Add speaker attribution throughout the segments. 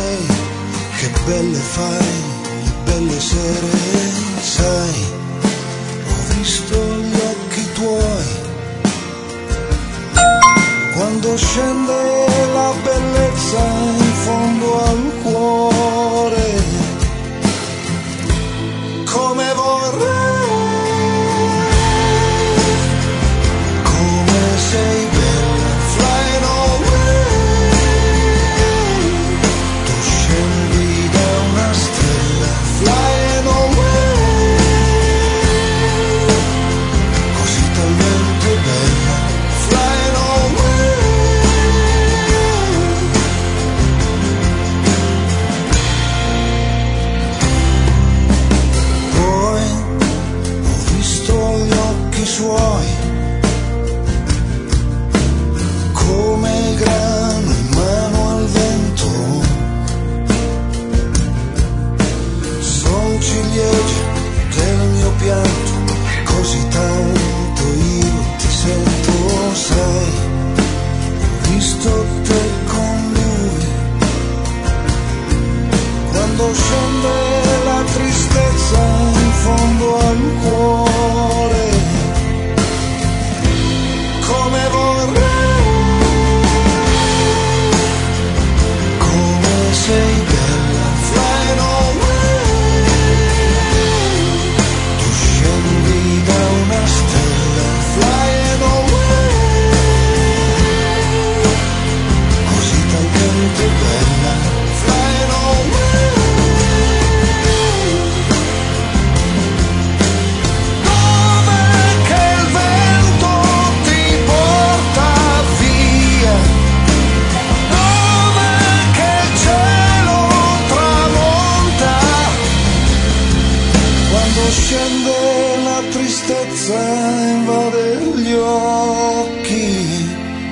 Speaker 1: sai che belle fai le belle sere, sai, ho visto gli occhi tuoi quando scende la bellezza in fondo al cuore, come vorrei, come sei bella, flying away, tu scendi da una stella, flying away, così talmente bella, flying away. Suoi come grano in mano al vento, son ciliegie del mio pianto, così tanto io ti sento, sai, ho visto te con lui, quando scende la tristezza in fondo al cuore, come vorrei, come sei bella, flying away, tu scendi da una stella, flying away, così talmente bella, flying away. Scende la tristezza, invade gli occhi,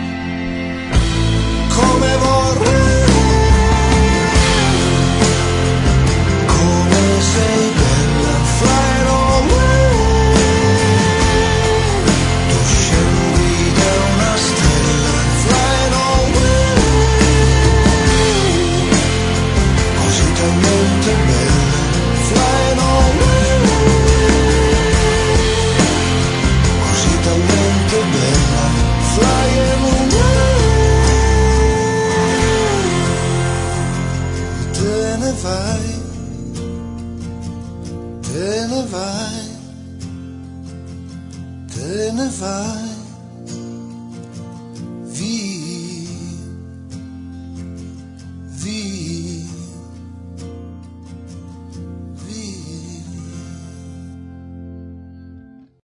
Speaker 1: come vorrei, come sei bella, flying away, tu scendi da una stella, flying away, così talmente bella, flying away. Talmente bella, flying away. Te ne vai, te ne vai, te ne vai.